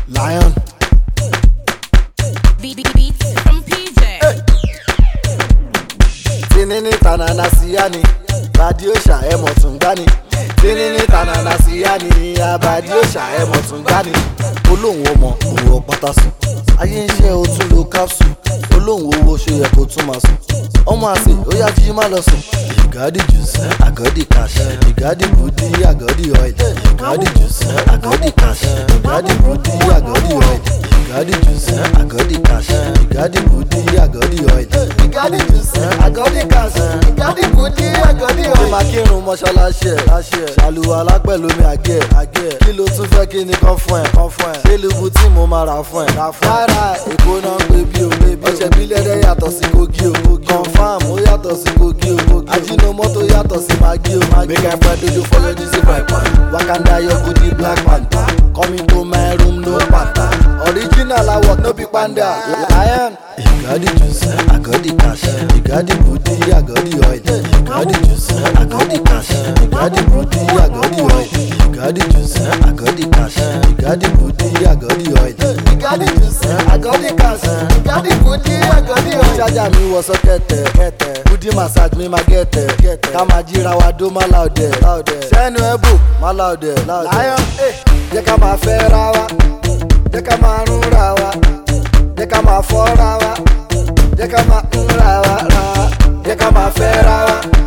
Lion. Beats from PJ. Tinini tanana siyani, radio sha emo tungani. Tinini tanana siyani, radio sha emo tungani. Olóhùn ọmọ òwò pátá sùn. Ayé ń ṣe o tún lo capsule. Olóhùn owó ṣe yẹ kó tún máa sùn. Ọmọ àsè ó yá jí má lọ sùn. You got the juice, I got the cash. You got the booty, I got the oil. You got the juice, I got the cash. You got the booty, I got the oil. You got the juice, I got the cash. You got the booty, I got the oil. You got the juice, I got the cash. You got the booty, I got the oil. Má kírun mọ́ṣáláṣí ẹ̀, ṣàlùwàlá pẹ̀lú mi àgẹ̀. Kí ló tún fẹ́ kí ni kan fún ẹ̀? Ṣé lùbù tí mo máa rà fún ẹ̀? Rárá, èkó náà ń pè bí o. Ọ̀sẹ̀ bílẹ̀ dẹ́ yàtọ̀ sí kogi o. Confam ó yàtọ̀ sí kogi o. Ajinomoto yàtọ̀ sí magi o. Make I find dodo for your dizzy vibe. Wakanda your goodie Black Panther. Coming to my room no pattern. Original I work no be panda. Lion. You got the juice, I got the cash. You got the booty, I got the oil. You got the juice, I got the cash. You got the booty, I got the oil. You got the juice, I got the cash. You got the booty, I got the oil. You got the juice, I got the cash. You got the booty, I got the oil. Charger mi wọ sọ́kẹ̀tẹ̀, booty massage mi ma gẹ̀tẹ̀. Ká máa jíra wa dó má láòdẹ̀. Sẹ́nu ẹ̀bù má láòdẹ̀. Lion, jẹ́ ká máa fẹ́ ra wa, jẹ́ ká máa rún ra wa, jẹ́ ká máa fọ́ ra wa, jẹ́ ká máa ń ra wa, jẹ́ ká máa fẹ́ ra wa.